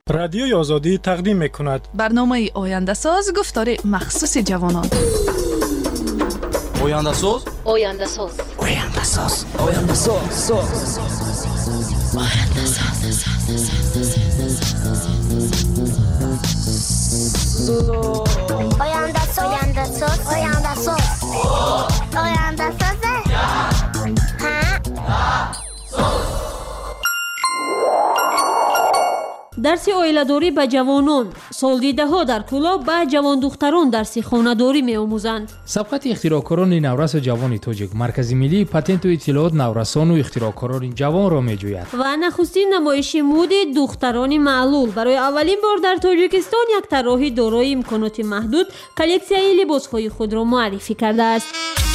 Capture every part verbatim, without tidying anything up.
رادیوی آزادی تقدیم می‌کند برنامه آینده ساز گفتار مخصوص جوانان. آینده ساز آینده ساز آینده ساز آینده ساز آینده ساز آینده ساز آینده ساز آینده ساز آینده ساز дарси оиладорӣ ба ҷавонон, солдидаҳо дар кӯлоб ба ҷавондухтарон дарси хонадорӣ меомӯзанд. сабқати ихтироъкорони наврасу ҷавони тоҷик маркази миллии патенту иттилоот наврасону ихтироъкорони ҷавонро меҷӯяд. ва нахустин намоиши мӯди духтарони маълул барои аввалин бор дар тоҷикистон як тарроҳи дорои имконоти маҳдуд коллексияи либосҳои худро муаррифӣ кардааст.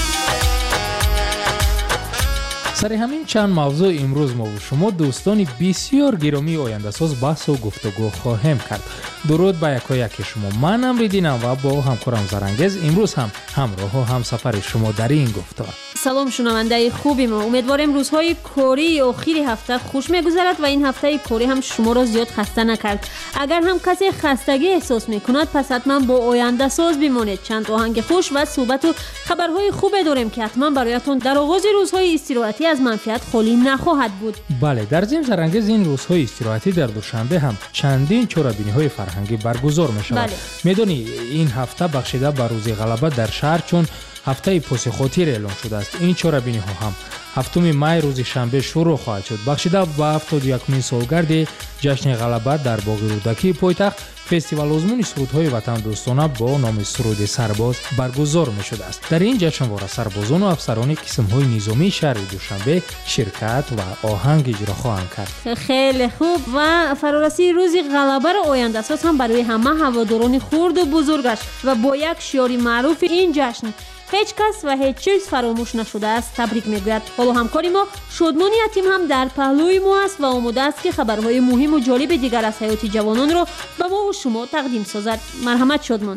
сари ҳамин чанд мавзӯъ имрӯз мо бу шумо дӯстони бисёр гиромии ояндасоз баҳсу гуфтугӯ хоҳем кард. дуруд ба якояки шумо. ман амридинам ва бо ҳамкорам зарангез имрӯз ҳам ҳамроҳу ҳамсафари шумо дар ин гуфтор. салом шунавандаи хуби мо, умедворем рӯзҳои кории охири ҳафта хуш мегузарад ва ин ҳафтаи корӣ ҳам шуморо зиёд хаста накард. агар ҳам касе хастагӣ эҳсос мекунад, пас ҳатман бо ояндасоз бимонед. чанд оҳанги хуш ва суҳбату хабарҳои хубе дорем ки ҳатман бароятон дар оғози рӯзҳои истироҳатӣ аз манфиат холӣ нахоҳад буд. бале, дар зим зарангез ин рӯзҳои истироҳатӣ дар душанбе ҳам чандин чорабиниҳои фарҳангӣ баргузор мешавад. медонӣ, ин ҳафта бахшида ба рӯзи ғалаба дар шаҳр чун ҳафтаи посихотир эълон шудааст. ин чорабиниҳо ҳам ҳафтуми май рӯзи шанбе шурӯъ хоҳад шуд. бахшида ба ҳафтоду якумин солгарди ҷашни ғалаба дар боғи рӯдакии пойтахт фестивалозмуни сурудҳои ватандӯстона бо номи суруди сарбоз баргузор мешудааст. дар ин ҷашнвора сарбозону афсарони қисмҳои низомии шаҳри душанбе ширкат ва оҳанг иҷро хоҳанд кард. хеле хуб. ва фарорасии рӯзи ғалабаро ояндасоз ҳам барои ҳама ҳаводорони хурду бузургаш ва бо як шиёри маъруфи ин ҷашн ҳеҷ кас ва ҳеҷ чиз фаромӯш нашудааст табрик мегӯяд. ҳоло ҳамкори мо шодмони ятим ҳам дар паҳлӯи мо аст ва омодааст ки хабарҳои муҳиму ҷолиби дигар аз ҳаёти ҷавононро ба мову шумо тақдим созад. марҳамат шодмон.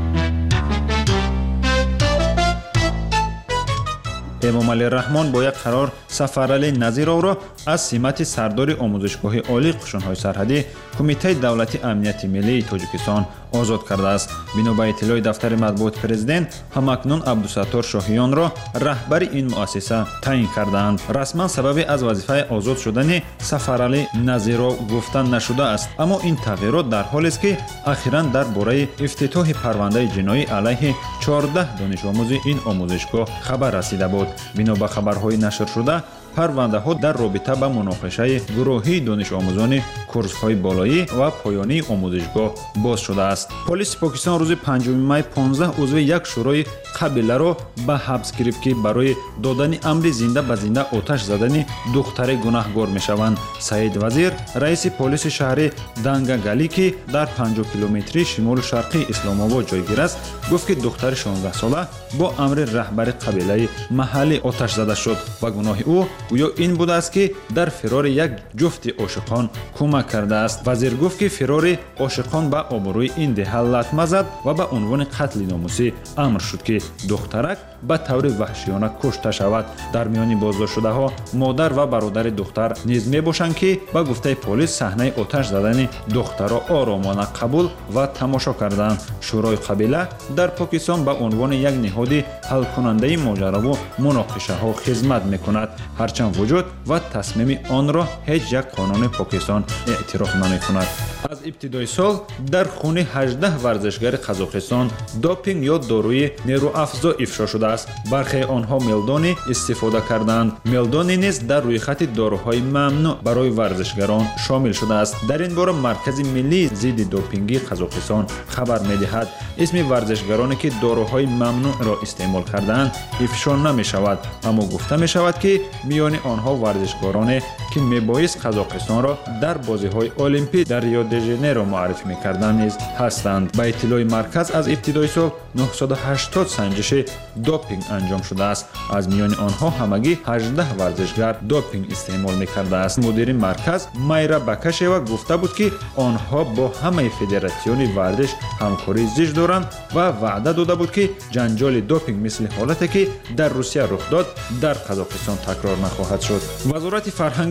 эмомалӣ раҳмон бо як қарор Сафаралӣ Назировро аз симати сардори омӯзишгоҳи олии қушунҳои сарҳадӣ Кумитаи давлати амнияти миллии Тоҷикистон озод кардааст. бино ба иттилои дафтари матбуоти президент, ҳамакнун Абдусаттор Шоҳиёнро раҳбари ин муассиса таъин кардаанд. расман сабаби аз вазифаи озод шудани Сафаралӣ Назиров гуфта нашудааст. аммо ин тағйирот дар ҳолест ки ахиран дар бораи ифтитоҳи парвандаи ҷиноӣ алайҳи чордаҳ донишомӯзи ин омӯзишгоҳ хабар расида буд. бино ба хабарҳои нашршуда, парвандаҳо дар робита ба муноқишаи гурӯҳии донишомӯзони курсҳои болоӣ ва поёнии омӯзишгоҳ боз шудааст. полиси Покистон рӯзи панҷуми май понздаҳ узви як шӯрои қабиларо ба ҳабс гирифт ки барои додани амри зинда ба зинда оташ задани духтаре гунаҳгор мешаванд. Саид Вазир, раиси полиси шаҳри Дангагалӣ, ки дар панҷоҳ километри шимолу шарқии Исломобод ҷойгир аст, гуфт ки духтари шонздаҳсола бо амри раҳбари қабилаи маҳаллӣ оташ зада шуд ва гуноҳи ӯ гӯё ин будааст ки дар фирори як ҷуфти ошиқон кӯмак кардааст. Вазир гуфт ки фирори ошиқон ба обрӯи ин деҳа латма зад ва ба унвони қатли номусӣ амр шуд ки духтарак ба таври ваҳшиёна кушта шавад. дар миёни боздоштшудаҳо модар ва бародари духтар низ мебошанд ки ба гуфтаи полис саҳнаи оташ задани духтаро оромона қабул ва тамошо карданд. шӯрои қабила дар Покистон ба унвони як ниҳоди ҳалкунандаи моҷарову муноқишаҳо хизмат мекунад, ҳарчанд вуҷуд ва тасмими онро ҳеҷ як қонуни Покистон эътироф намекунад. аз ибтидои сол дар хуни ҳаждаҳ варзишгари Қазоқистон допинг ё дорӯи нерӯафзо ифшо шудааст. бархеи онҳо мелдони истифода карданд. мелдони низ дар рӯйхати дорӯҳои мамнӯъ барои варзишгарон шомил шудааст. дар ин бора маркази миллии зидди допингии Қазоқистон хабар медиҳад, исми варзишгароне ки дорӯҳои мамнӯъро истеъмол кардаанд ифшо намешавад, аммо гуфта мешавад ки миёни онҳо варзишгароне ки мебоист Қазоқистонро дар бозиҳои олимпӣ дар Рио де Жанейро муаррифӣ мекарданд низ ҳастанд. ба иттилои марказ, аз ибтидои сол нӯҳсаду ҳаштод санҷиши допинг анҷом шудааст. аз миёни онҳо ҳамагӣ ҳаждаҳ варзишгар допинг истеъмол мекардааст. мудири марказ Майра Бакашева гуфта буд ки онҳо бо ҳамаи федератсиони варзиш ҳамкорӣ зич доранд ва ваъда дода буд ки ҷанҷоли допинг мисли ҳолате ки дар Русия рух дод дар Қазоқистон такрор нахоҳад шуд. вазорати фарҳанги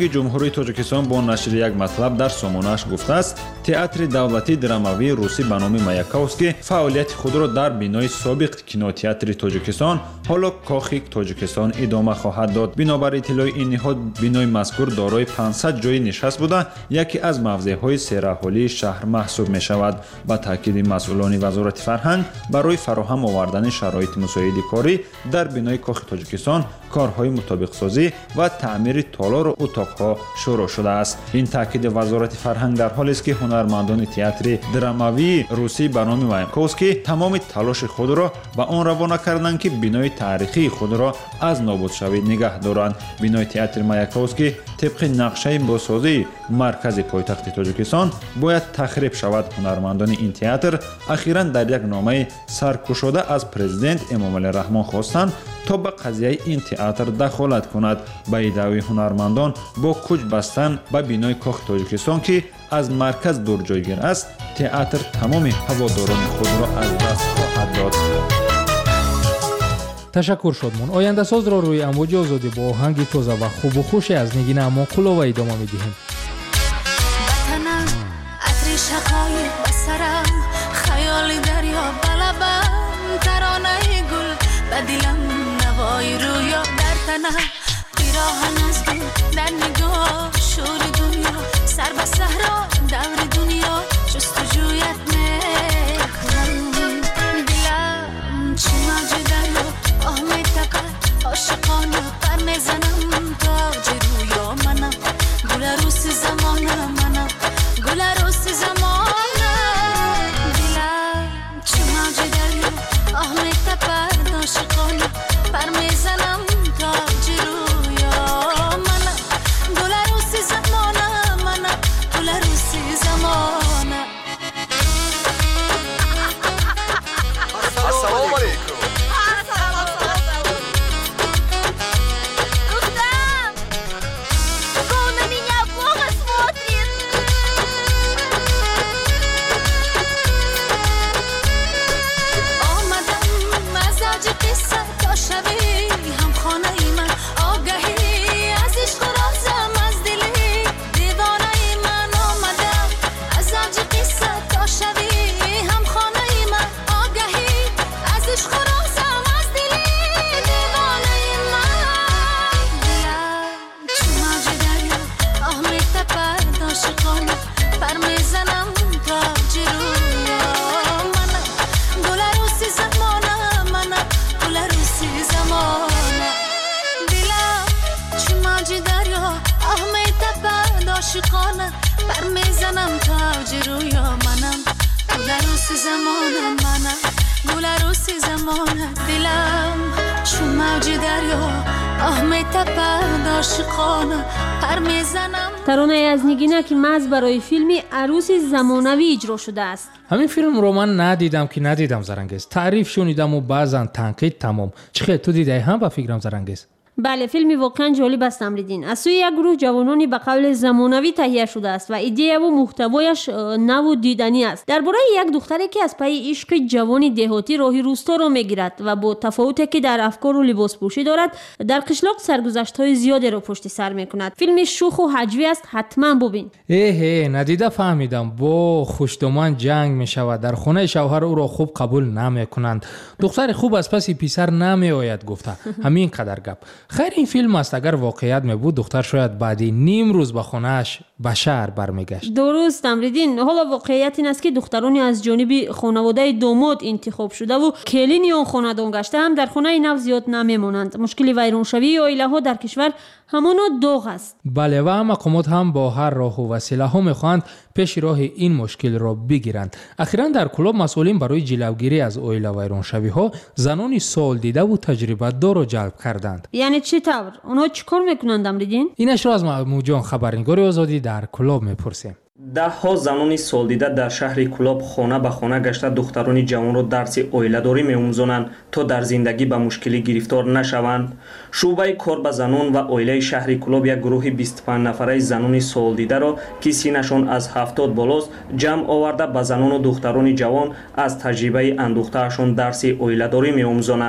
ҳокими ҷумҳурии тоҷикистон бо нашри як матлаб дар сомонааш гуфтааст, театри давлатии драмавии русӣ ба номи Маяковский фаъолияти худро дар бинои собиқ кинотеатри тоҷикистон ҳоло кохи тоҷикистон идома хоҳад дод. Бинобар иттилои ин ниҳод, бинои мазкур дорои пансад ҷойи нишаст буда, яке аз мавзеъҳои сераҳолии шаҳр маҳсуб мешавад. Ба таъкиди масъулони вазорати фарҳанг, барои фароҳам овардани шароити мусоиди корӣ дар бинои кохи тоҷикистон корҳои мутобиқсозӣ ва таъмири толору утоқҳо шурӯъ шудааст. Ин таъкиди вазорати фарҳанг дар ҳолест ки ҳунармандони театри драмавии русӣ ба номи Маяковский тамоми талоши худро ба он равона карданд ки бинои таърихии худро аз нобудшавӣ нигаҳ доранд. Бинои театри Маяковский тибқи нақшаи босозии маркази пойтахти Тоҷикистон бояд тахриб шавад. Ҳунармандони ин театр ахиран дар як номаи саркушода аз президент Эмомалӣ Раҳмон хостанд то ба қазияи ин театр дахолат кунад. Ба иддаъои ҳунармандон бо куч бастан ба бинои кохи Тоҷикистон ки аз марказ дур ҷойгир аст, театр тамоми ҳаводорони худро аз даст хоҳад дод. ташаккур Шодмон. Ояндасозро рӯи амвоҷи озодӣ бо оҳанги тоза ва хубу хуше аз Нигина Амонқулова идома медиҳем. таронаи аз Нигина ки маҳз барои филми Арӯси замонавӣ иҷро шудааст. ҳамин филмро ман надидам ки надидам Зарангез. таъриф шунидаму баъзан танқид тамом. чӣ хел ту дидаи ҳам ба фикрам Зарангез? бале, филми воқеан ҷолиб аст Амриддин. аз сӯи як гурӯҳ ҷавонони ба қавли замонавӣ таҳия шудааст ва идеяву муҳтавояш наву диданӣ аст. дар бораи як духтаре ки аз пайи ишқи ҷавони деҳотӣ роҳи рӯсторо мегирад ва бо тафовуте ки дар афкору либоспӯшӣ дорад, дар қишлоқ саргузаштҳои зиёдеро пушти сар мекунад. филми шуху ҳаҷвӣ аст, ҳатман бубин. эҳе, надида фаҳмидам. бо хушдоман ҷанг мешавад. дар хонаи шавҳар ӯро хуб қабул намекунанд. духтари хуб аз паси писар намеояд гуфта. ҳамин қадар гап. خیر این فیلم است اگر واقعیت می بود دختر شاید بعدی نیم روز به خونه‌اش به شهر برمیگشت. درست امریدین. حالا واقعیت این است که دخترانی از جانب خانواده داماد انتخاب شده و کلینی آن خانه‌دان گشته هم در خانه نو زیاد نمیمانند. مشکل ویرانشوی عائله‌ها در کشور همانا داغ است. بله و مقامات هم با هر راه و وسیله ها میخواهند پیش راه این مشکل را بگیرند. اخیراً در کلاب مسئولین برای جلوگیری از عائله ویرانشوی ها زنان سال دیده و تجربه دار را جلب کردند. یعنی چی طور؟ اونها چیکار میکنند امریدین؟ اینش را از موجان خبرنگار آزادی در کلاب میپرسیم. даҳҳо занони солдида дар шаҳри Кулоб хона ба хона гашта духтарони ҷавонро дарси оиладорӣ меомӯзонанд то дар зиндагӣ ба мушкилӣ гирифтор нашаванд. шӯъбаи кор ба занон ва оилаи шаҳри Кулоб як гурӯҳи бисту панҷ нафараи занони солдидаро ки синашон аз ҳафтод болост ҷамъ оварда ба занону духтарони ҷавон аз таҷрибаи андӯхтаашон дарси оиладорӣ меомӯзонанд.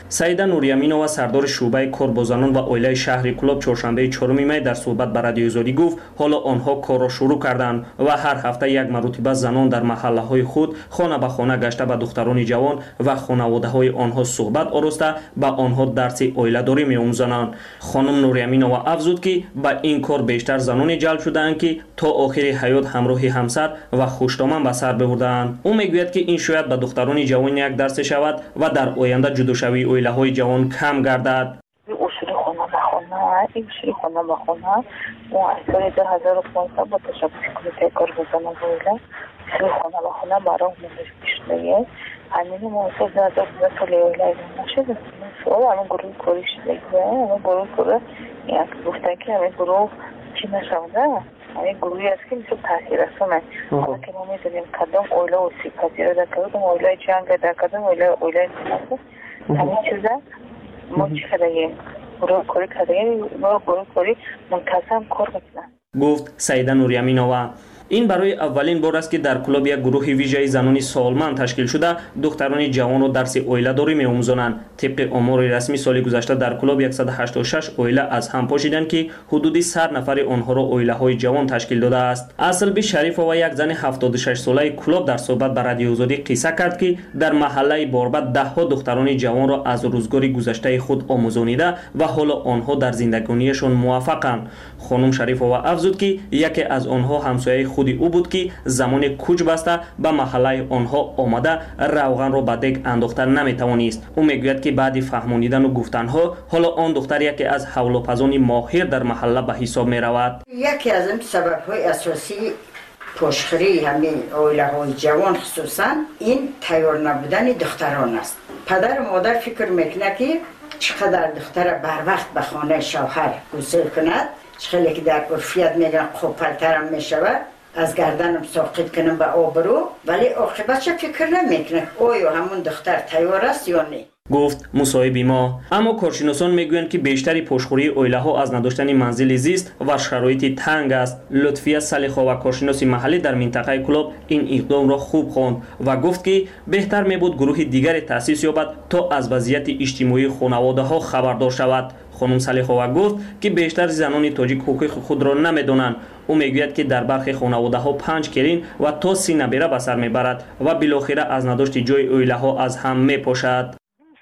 سعیده نوریامینова سردار شعبه کار با زنان و اویله شهر کلوب چهارشنبه چهارم می در صحبت با رادیو آزادی گفت حالا آنها کار را شروع کردند و هر هفته یک مرتبه زنان در محله های خود خانه به خانه گشته به دختران جوان و خانواده های آنها صحبت آراسته به آنها درس اویله داری می آموزانند. خانم نوریامینова افزود که به این کار بیشتر زنان جلب شدند که تا آخر حیات همراه همسر و خوشتامن به سر ببردند. او میگوید که این شاید به دختران جوان یک درس شود و در آینده جداشوی اویله های جوان کم گردد. اصول خانه به خانه این اصول خانه به خانه ما از سال دو هزار و پانزده با تشبیه کمیته کار با زنان و اویله اصول خانه به خانه برای آموزش پیشنهاد همین ما اصول دو هزار و پانزده سال اویله نشد. سوال همین گروه کاری شده همین گروه کاری این گفتن که همین گروه چی نشونده همین گروهی است که مثل تحصیل رسونه حالا که ما میدونیم کدام اویله و سی پذیره در کدام اویله جنگ در کدام اویله اویله نشد همین چیزه ما چی کردیم گروه کاری کردیم ما گروه کاری منتظم کار بکنن. گفت سعیده نوریامینова. این برای اولین بار است که در کلوب یک گروه ویژه زنان سالمند تشکیل شده دختران جوان و درس اویله داری می‌آموزانند. طبق آمار رسمی سال گذشته در کلوب صد و هشتاد و شش اویله از هم پاشیدند که حدود صد نفر آنها را اویله های جوان تشکیل داده است. اصل شریفova یک زن هفتاد و شش ساله کلوب در صحبت با رادیو آزادی قصه کرد که در محله باربد ده ها دختران جوان را از روزگار گذشته خود آموزانیده و حالا آنها در زندگانیشان موفقند. خانم شریفova افزود که یکی از آنها همسایه خودی او بود که زمان کوچ بسته به محله آنها آمده روغن را به دگ انداختن نمیتوانست. او میگوید که بعد فهمانیدن و گفتنها حالا آن دختر یکی از حولوپزان ماهر در محله به حساب می رود. یکی از این سبب های اساسی پشخری همین اویله های جوان خصوصا این تیار نبودن دختران است. پدر و مادر فکر میکنه که چقدر دختر بر وقت به خانه شوهر گسیل کند، چقدر که در عرفیت میگن قوپلترم میشود، از گردنم ساقط کنم به آبرو، ولی عاقبتش فکر نمیکنه آیا همون دختر تیار است یا نه. گفت مصاحبی ما. اما کارشناسان میگویند که بیشتری پشخوری اویله ها از نداشتن منزل زیست و شرایط تنگ است. لطفیه صلیخا و کارشناس محلی در منطقه کلوب این اقدام را خوب خواند و گفت که بهتر میبود گروه دیگری تأسیس یابد تا از وضعیت اجتماعی خانواده ها خبردار شود. خانم صلیخا گفت که بیشتر زنان تاجیک حقوق خود را نمیدانند. او میگوید که در برخی خانواده ها پنج کلین و تا سی نبیره به سر میبرد و بالاخره از نداشت جای اویله ها از هم میپاشد.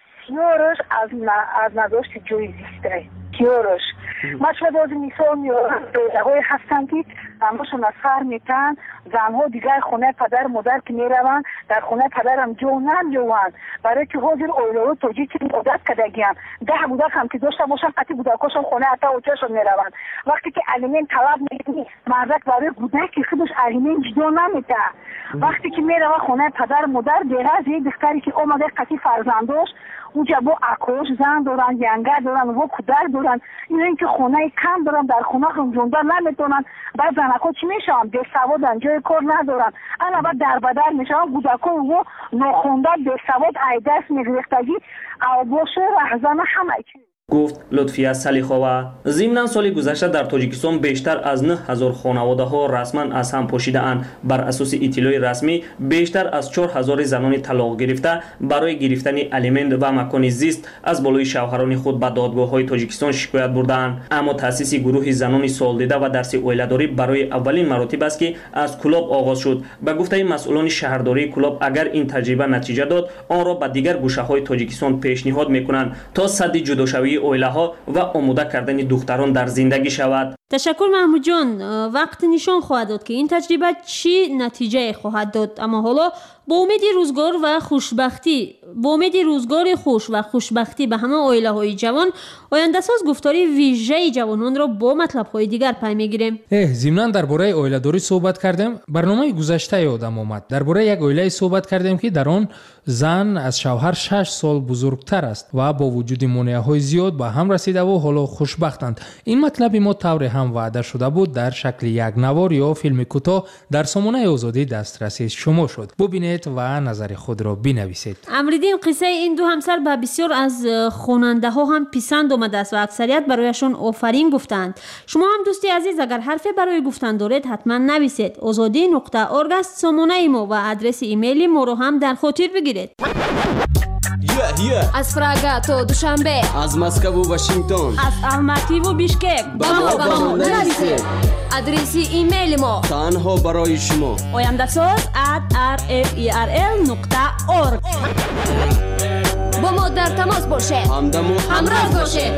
یارش از از نداشت جای زیسته یارش ما شما باز مثال میارم دویده‌های هستن که همشون از سر میتن زنها دیگر خونه پدر مادر که میروند در خونه پدرم جو نمیوند برای که حاضر اویلو توجیه که عادت کردگیم ده بودک هم که داشته باشن قطعی بودکاشون خونه حتی اوچهشون میروند وقتی که الیمن طلب میکنی مردک برای بودک که خودش الیمن جدا نمیده وقتی که میروه خونه پدر مادر دیگه از یک دختری که اومده قطعی فرزند داشت اونجا با اکوش زن دارن ینگر دارن و کودر دارن این اینکه خونه کم دارن در خونه هم جونده نمیتونن بعد زنکا چی میشن به سوادن جای کار ندارن انا بعد در بدر میشن بودکا و نخونده به سواد ایدس میگرفتگی او باشه رهزن همه چی. گفت لطفیه صلیخا. ضمن سال گذشته در تاجیکستان بیشتر از نه هزار خانواده ها رسما از هم پاشیده اند. بر اساس اطلاع رسمی بیشتر از چهار هزار زنان طلاق گرفته برای گرفتن الیمنت و مکان زیست از بالای شوهران خود به دادگاه های تاجیکستان شکایت بردند. اما تاسیس گروه زنان سالدیده و درس اویله‌داری برای اولین مراتب است که از کلوب آغاز شد. به گفته مسئولان شهرداری کلوب اگر این تجربه نتیجه داد آن را به دیگر گوشه های تاجیکستان پیشنهاد میکنند تا سد جداشوی اویله ها و آماده کردن دختران در زندگی شود. تشکر محمود جان. وقت نشان خواهد داد که این تجربه چی نتیجه خواهد داد. اما حالا با امید روزگار و خوشبختی با امید روزگار خوش و خوشبختی به همه اویله های جوان آینده ساز گفتاری ویژه جوانان را با مطلب های دیگر پی میگیریم. ضمناً درباره اویله داری صحبت کردیم. برنامه گذشته یادم آمد درباره یک اویله صحبت کردیم که در آن زن از شوهر شش سال بزرگتر است و با وجود مانع های زیاد به هم رسیده و حالا خوشبختند. این مطلب ما طور هم وعده شده بود در شکل یک نوار یا فیلم کوتاه در سامانه آزادی دسترسی شما شد. ببینید و نظر خود را بنویسید. امریدین قصه این دو همسر به بسیار از خواننده ها هم پسند آمده است و اکثریت برایشان آفرین گفتند. شما هم دوستی عزیز اگر حرفی برای گفتن دارید حتما نویسید. آزادی نقطه ارگ است سامانه ما و آدرس ایمیلی ما رو هم در خاطر بگیرید. از فرага то душанбе, аз Москву Вашингтон, аз Алматӣ ву Бишкек ба мо ба мо нависед. адреси имейли мо танҳо барои шумо ояндасоз at r f e r l нуқта org. бо мо дар тамос бошед, ҳамдамо ҳамроҳ бошед.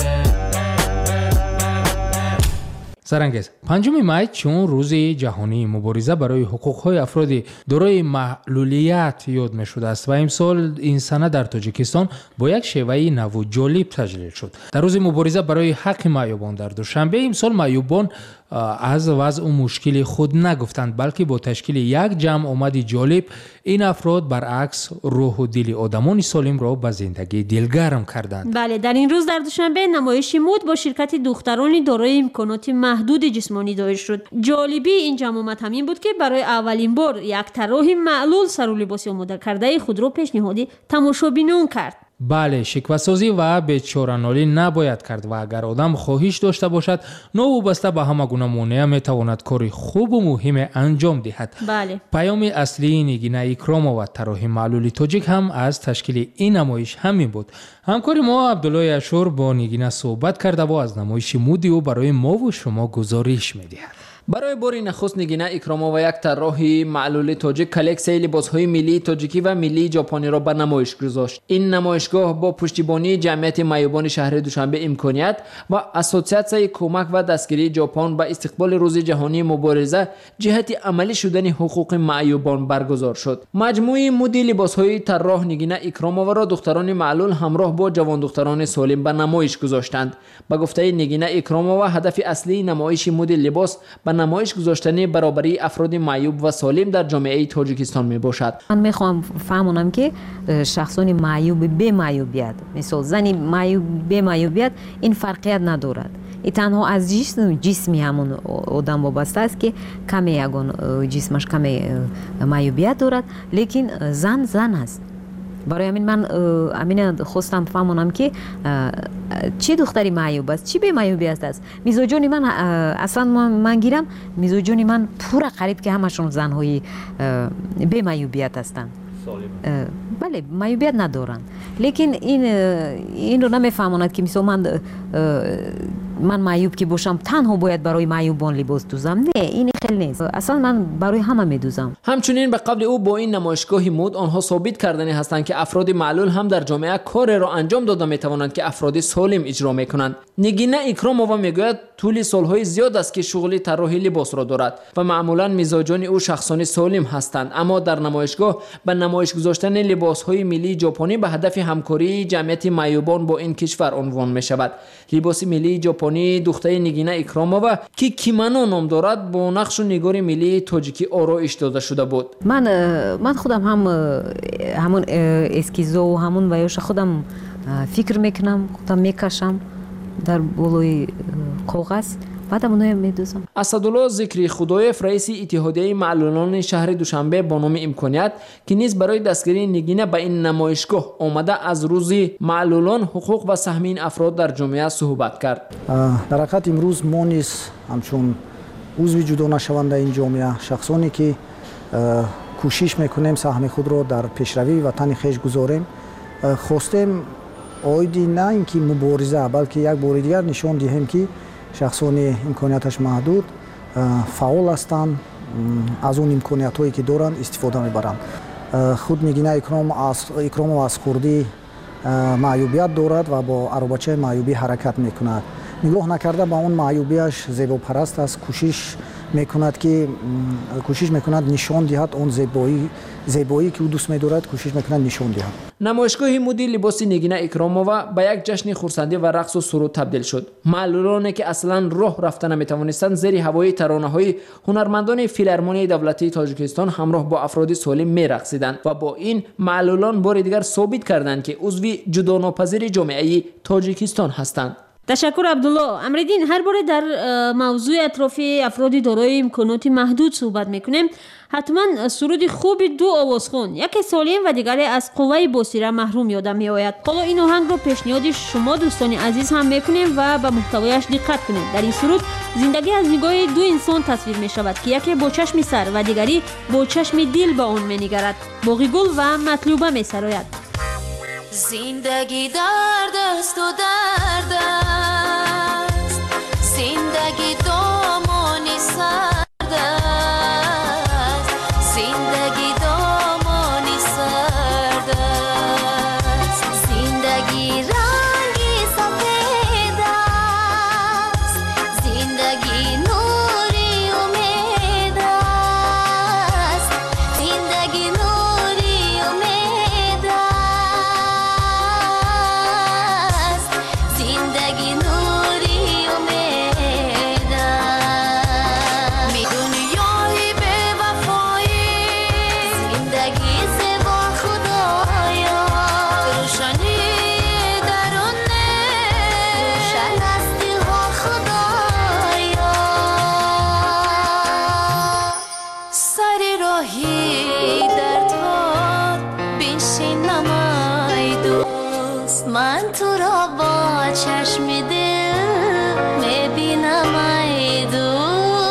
сарангез панҷуми май чун рӯзи ҷаҳонии мубориза барои ҳуқуқҳои афроди дорои маълулият ёд мешудааст ва имсол ин сана дар тоҷикистон бо як шеваи наву ҷолиб таҷлил шуд. дар рӯзи мубориза барои ҳаққи маъюбон дар душанбе имсол маъюбон аз вазъу мушкили худ нагуфтанд, балки бо ташкили як ҷамъомади ҷолиб ин афрод баръакс рӯҳу дили одамони солимро ба зиндагӣ дилгарм карданд. бале, дар ин рӯз дар душанбе намоиши муд бо ширкати духтарони дорои имконоти маҳдуди ҷисмонӣ доир шуд. ҷолибии ин ҷамъомад ҳамин буд ки барои аввалин бор як тарроҳи маълул сару либоси омодакардаи худро пешниҳоди тамошобинон кард. бале, шиквасозӣ ва бечоранолӣ набояд кард ва агар одам хоҳиш дошта бошад новобаста ба ҳама гуна монеа метавонад кори хубу муҳиме анҷом диҳад. бале, паёми аслии Нигина Икромова, тарроҳи маълули тоҷик, ҳам аз ташкили ин намоиш ҳамин буд. ҳамкори мо Абдуллои Ашур бо Нигина суҳбат карда ва аз намоиши муди ӯ барои мову шумо гузориш медиҳад. барои бори нахуст Нигина Икромова, як тарроҳи маълули тоҷик, коллексияи либосҳои миллии тоҷикӣ ва миллии ҷопониро ба намоиш гузошт. ин намоишгоҳ бо пуштибонии ҷамъияти маъюбони шаҳри Душанбе имконият ва ассотсиатсияи кӯмак ва дастгирии ҷопон ба истиқболи рӯзи ҷаҳонии мубориза ҷиҳати амалӣ шудани ҳуқуқи маъюбон баргузор шуд. маҷмӯи муди либосҳои тарроҳ Нигина Икромоваро духтарони маълул ҳамроҳ бо ҷавондухтарони солим ба намоиш гузоштанд. ба гуфтаи Нигина Икромова, ҳадафи аслии намоиши муди либос ба намоиш гузоштани баробарии афроди маъюб ва солим дар ҷомеаи Тоҷикистон мебошад. ман мехоҳам фаҳмонам ки шахсони маъюби бемаъюбият, мисол зани бемаъюбият ин фарқият надорад. и танҳо аз ҷисм ҷисми ҳамон одам вобаста аст ки каме ягон ҷисмаш каме маъюбият дорад, лекин зан зан аст. барои ҳамин ман амина хостам фаҳмонам ки чӣ духтари маъюб аст, чӣ бемаъюбият аст. мизоҷони ман аслан ман гирам мизоҷони ман пура қариб ки ҳамашон занҳои бемаъюбият ҳастанд. бале, маъюбият надоранд, лекин инро намефаҳмонад ки мисол ман ман маъюб ки бошам танҳо бояд барои маъюбон либос дузам. не, ин хел нест. аслан ман барои ҳама медузам. ҳамчунин ба қабли ӯ бо ин намоишгоҳи муд онҳо собит кардани ҳастанд ки афроди маълул ҳам дар ҷомеа кореро анҷом дода метавонанд ки афроди солим иҷро мекунанд. Нигина Икромова мегӯяд тӯли солҳои зиёд аст ки шуғли тарроҳи либосро дорад ва маъмулан мизоҷони ӯ шахсони солим ҳастанд, аммо дар намоишгоҳ ба намоиш гузоштани либосҳои миллии ҷопонӣ ба ҳадафи ҳамкории ҷамъияти маъюбон бо ин кишвар унвон мешавад. либоси миллии ҷопонӣ духтаи Нигина Икромова ки кимано ном дорад, бо нақшу нигори миллии тоҷикӣ ороиш дода шуда буд. ман ман худам ҳам ҳамон эскизо ҳамон ваёша худам фикр мекунам, худам мекашам дар болои коғаз. асадулло зикри худоев, раиси иттиҳодияи маълулони шаҳри Душанбе бо номи имконият, ки низ барои дастгирии Нигина ба ин намоишгоҳ омада, аз рӯзи маълулон, ҳуқуқ ва саҳми ин афрод дар ҷомеа суҳбат кард. дар ҳақиқат имрӯз мо низ ҳамчун узви ҷудо нашаванда ин ҷомеа, шахсоне ки кӯшиш мекунем саҳми худро дар пешравии ватани хеш гузорем, хостем оиди на ин ки мубориза, балки як бори дигар нишон диҳем ки шахсони имконияташ маҳдуд фаъол ҳастанд, аз он имкониятҳое ки доранд истифода мебаранд. худ Нигина Икромова аз хурдӣ маъюбият дорад ва бо аробачаи маъюбӣ ҳаракат мекунад. нигоҳ накарда ба он маъюбияш зебопараст аст, кӯшиш мекунад ки кӯшиш мекунад нишон диҳад он зебоӣ зебоӣ ки ӯ дӯст медорад, кӯшиш мекунад нишон диҳад. намоишгоҳи муди либоси Нигина Икромова ба як ҷашни хурсандӣ ва рақсу суруд табдил шуд. маълулоне ки аслан роҳ рафта наметавонистанд, зери ҳавои таронаҳои ҳунармандони филармонияи давлатии Тоҷикистон ҳамроҳ бо афроди солим мерақсиданд ва бо ин маълулон бори дигар собит карданд ки узви ҷудонопазири ҷомеаи Тоҷикистон ҳастанд. ташаккур Абдулло. Амридин, ҳар боре дар мавзӯи атрофи афроди дорои имконоти маҳдуд суҳбат мекунем, ҳатман суруди хуби ду овозхон, яке солим ва дигаре аз қувваи босира маҳрум ёдам меояд. ҳоло ин оҳангро пешниҳоди шумо дӯстони азиз ҳам мекунем ва ба муҳтавояш диққат кунем. дар ин суруд зиндагӣ аз нигоҳи ду инсон тасвир мешавад ки яке бо чашми сар ва дигари бо чашми дил ба он менигарад. Боғигул ва Матлуба месарояд. زندگی درد است و درد است، زندگی دامانی سرد است، زندگی دامانی سرد است، زندگی رنگی سفید است، زندگی نوری امید است، زندگی نوری امید است، زندگی نوری امید است. می دنیای بی وفایی، زندگی زیبا خدایا، روشنی درونه روشن است دلها خدایا. سر راهی در تو بنشینم ای دوست، من تو را با چشم دل میبینم ای دوست.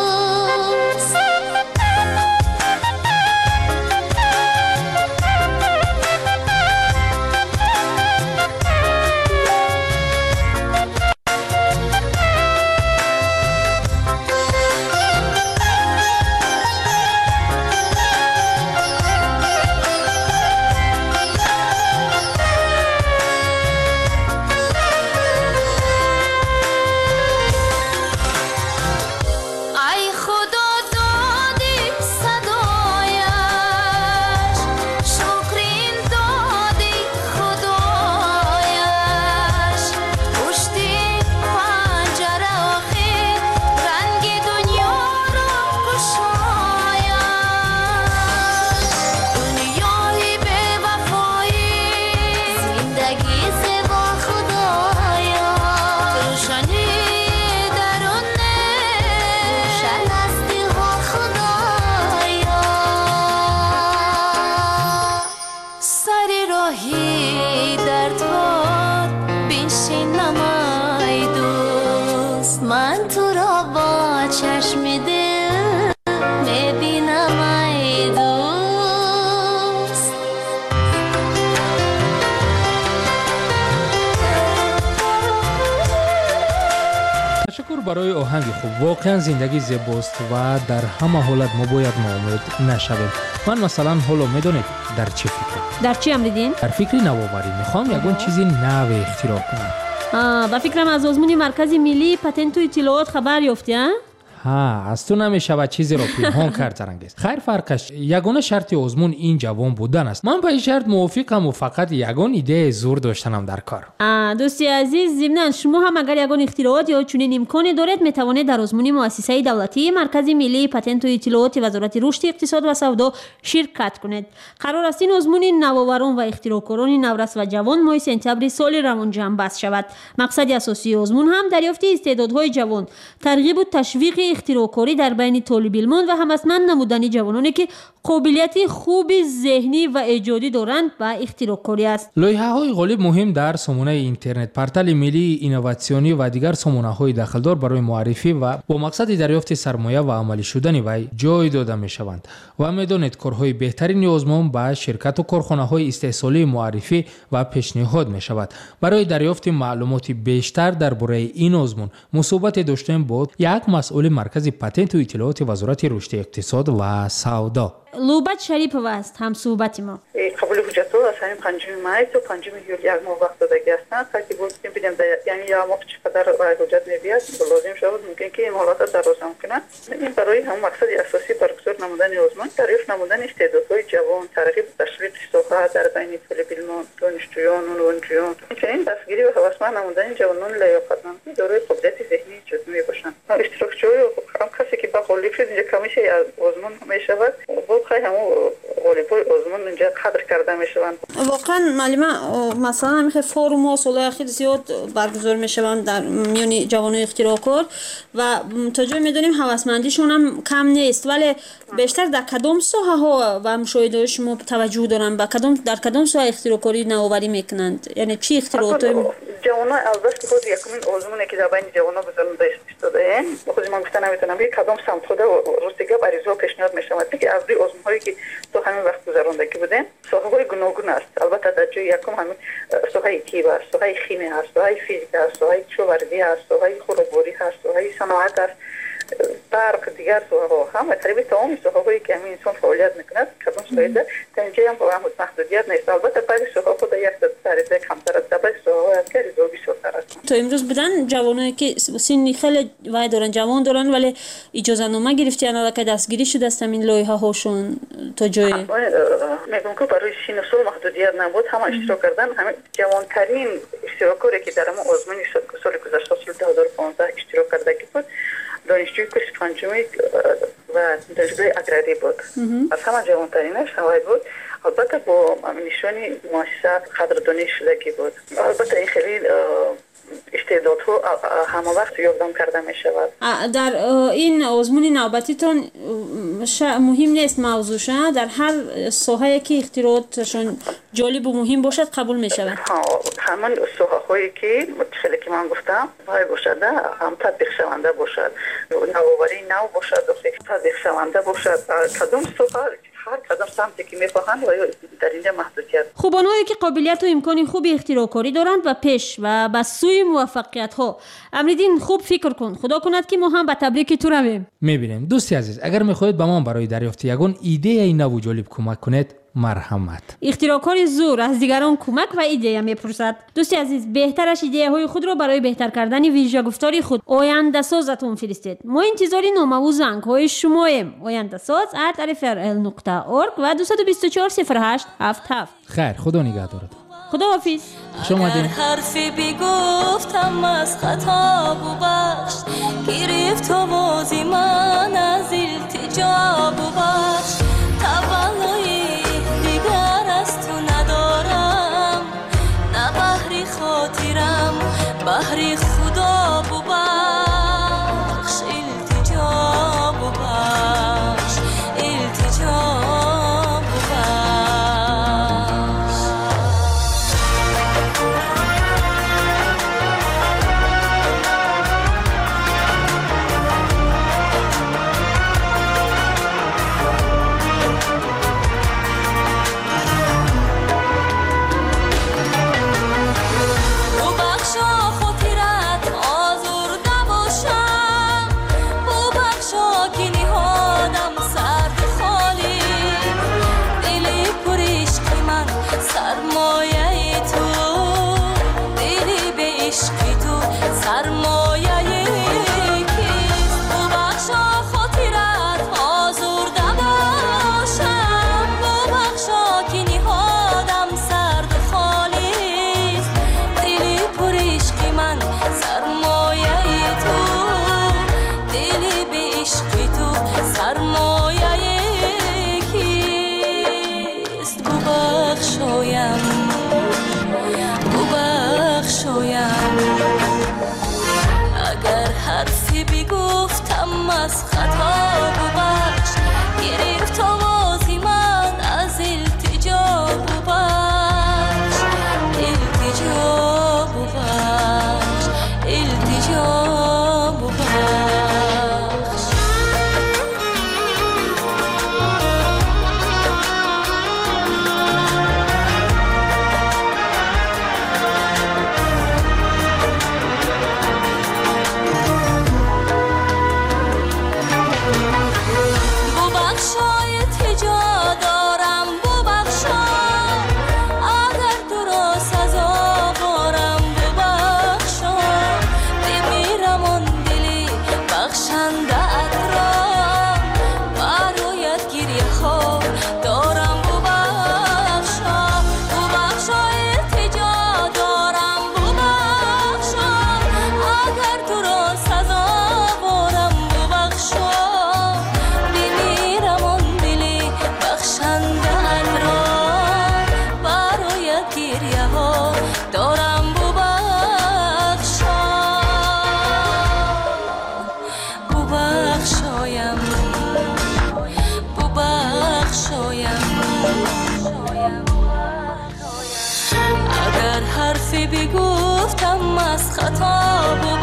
ای خدا دادی صدایش، شکرین دادی خدایش، پشتی پنجره آخر رنگ دنیا را گشایش. دنیای بی وفایی، زندگی زیبا خدایا، روشنی درونه روشن است دلها خدایا. سر راهی در تو بنشینم ای دوست، من تو را با چشم دل میبینم ای دوست. تشکر برای آهنگ خوب. واقعا زندگی زیباست و در همه حالت ما باید ناامید نشویم. من مثلا حالا میدونید در چه فکرم؟ در چی امریدین؟ در فکر نوآوری. میخوام یگون چیزی نو اختراع کنم. آه، با فکرم از آزمون مرکز ملی پتنت و اطلاعات خبر یافتی ها؟ ها، از تو نمیشود چیزی را پنهان کرد زرنگیز. خیر فرقش یگانه شرط آزمون این جوان بودن است. من با این شرط موافقم و فقط یگان ایده زور داشتنم در کار. آه، دوستی عزیز، ضمناً شما هم اگر یگان اختراعات یا چنین امکانی دارید میتوانید در آزمون مؤسسه دولتی مرکز ملی پتنت و اطلاعات وزارت رشد اقتصاد و سودا شرکت کنید. قرار است این آزمون نوآوران و اختراعکاران نورس و جوان ماه سپتامبر سال روان جمع بست شود. مقصد اساسی آزمون هم دریافت استعدادهای جوان، ترغیب و تشویق اختراعکاری در بین طالب علمان و همسنان نمودن جوانانی که قابلیت خوب ذهنی و ایجادی دارند و اختراعکاری است. لایحه‌های غالب مهم در سامانه اینترنت، پورتال ملی اینوواسیونی و دیگر سامانه‌های داخلدار برای معرفی و با مقصد دریافت سرمایه و عملی شدن وی جای داده می‌شوند و می‌دانید کارهای بهترین آزمون با شرکت و کارخانه‌های استحصالی معرفی و پیشنهاد می‌شود. برای دریافت معلومات بیشتر درباره این آزمون مصاحبت داشتیم با یک مسئول مرکز پتنت و اطلاعات وزارت رشد اقتصاد و سودا. لوبت شریپова است هم صحبت ما. قبول حجت ها از همین پنجم مای تا پنجم یولی یک ماه وقت دادگی هستند. ترتیب بودیم ببینیم یعنی یک ماه چقدر حجت می‌بیاد لازم شود ممکن که این حالات دراز ممکنه. این برای هم مقصد اساسی برگزار نمودن آزمون دریافت نمودن استعدادهای جوان، ترغیب تشویق ساخت در بین طالب علمان، دانشجویان و نوجوان، همچنین دستگیری و هوسمند نمودن جوانان لیاقتمند دارای قدرت ذهنی ایجاد می‌باشند. اشتراکچی‌های هم کسی که با غالب شد اینجا کمیشه از آزمون می‌شود. خیلی همون غالب‌های آزمون اینجا قدر کرده میشوند. واقعا معلومه مثلا همین فورم ها سال اخیر زیاد برگزار میشوند در میان جوانای اختراعکار و تا جایی میدونیم هوسمندیشون هم کم نیست، ولی بیشتر در کدام ساحه ها و مشاهده شما توجه دارن؟ با کدام در کدام ساحه اختراعکاری نوآوری میکنند؟ یعنی چی اختراعات جوانا البته خود یکمین آزمونه که در بین جوانا گذرانده شده خود من گفتن نمیتونم بگم کدام سمت خود روستیگا بریزا پیشنهاد میشود که از دی آزمون هایی که تو همین وقت گذراندگی بودن ساحه های گوناگون است. البته در جای یکم همین ساحه طب است، ساحه شیمی است، ساحه فیزیک است، ساحه کشاورزی است، ساحه خودروباری است، ساحه صنعت است، برق دیگر ساحه ها هم تقریبا تمام ساحه هایی که همین انسان فعالیت میکند کدام ساحه ده تنجه هم با هم محدودیت نیست. البته بعضی ساحه خود یک درجه کمتر است، بعضی ساحه است که ریزو بیشتر است. تا امروز بدن جوانایی که سنی خیلی وای دارن جوان دارن ولی اجازه نامه گرفتی انا که دستگیری شده است این لایحه هاشون تا جای میگم که برای سن و سال محدودیت نبود همه اشتراک کردن. همه جوانترین اشتراکاری که در ما آزمون سال گذشته سال دو هزار و پانزده اشتراک کرده بود دانشجوی کورس پنجمی و دانشگاه اگراری بود. از همه جوانترینش هوای بود. البته با نشانی مؤسسه قدردانی شدگی بود. البته این خیلی استعدادها همه وقت یاددام کرده می شود. در این آزمون نوبتیتون مهم نیست موضوعش، در هر ساحه‌ای که اختراعاتشون جالب و مهم باشد قبول می شود. همون ساحه هایی که متخیلی که من گفتم وای باشد هم تطبیق شونده باشد، نوآوری نو باشد، تطبیق شونده باشد. کدام ساحه هر کدام سمتی که میخواهند و در اینجا محدودیت. خوب آنهایی که قابلیت و امکان خوبی اختراعکاری دارند و پیش و به سوی موفقیت ها. امریدین خوب فکر کن، خدا کند که ما هم به تبریک تو رویم. میبینیم دوستی عزیز، اگر میخواهید به ما برای دریافت یگان ایده ای نو و جالب کمک کنید مرحمت. اختراعکار زور از دیگران کمک و ایده میپرسد. دوستی عزیز، بهترش ایده های خود را برای بهتر کردن ویژه گفتاری خود آینده سازتون فرستید. ما انتظاری نامه و زنگ های شماییم آینده ساز ات الف ار ال نقطه اورگ و دو دو چهار صفر هشت هفت هفت. خیر، خدا نگهدارت. خدا حافظ. خوش اومدین. حرفی بگفتم از خطا ببخش، گرفت آوازی من از التجا ببخش. تولای دیگر از تو ندارم، نه بحری خاطرم بحری خدا ببخش. التجا ببخش، التجا از خطا ببخش، گرفت آوازی من از التجا ببخش. التجا ببخش، التجا ببخش. اگر حرفی بگفت گفتم از خطا ببخش